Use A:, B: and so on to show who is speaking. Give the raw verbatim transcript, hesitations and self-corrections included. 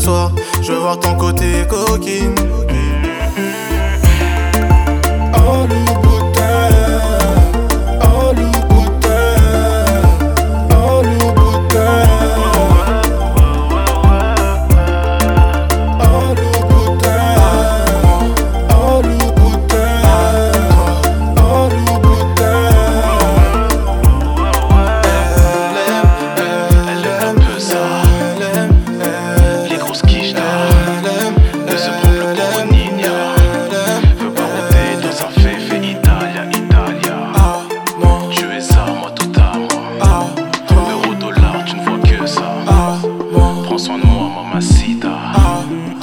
A: t'asseoir. Je veux voir ton côté coquine.
B: Oh Louboutin, oh Louboutin, oh Louboutin, oh Louboutin, oh Louboutin, oh Louboutin.
C: Elle aime un peu ça, les grosses quiches d'or. Ne se prend plus pour un ninja. Veut barouder dans un féfé Italia, Italia. Tu es ça, moi tout à moi. Euro dollar, tu ne vois que ça. Prends soin de moi, mamacita.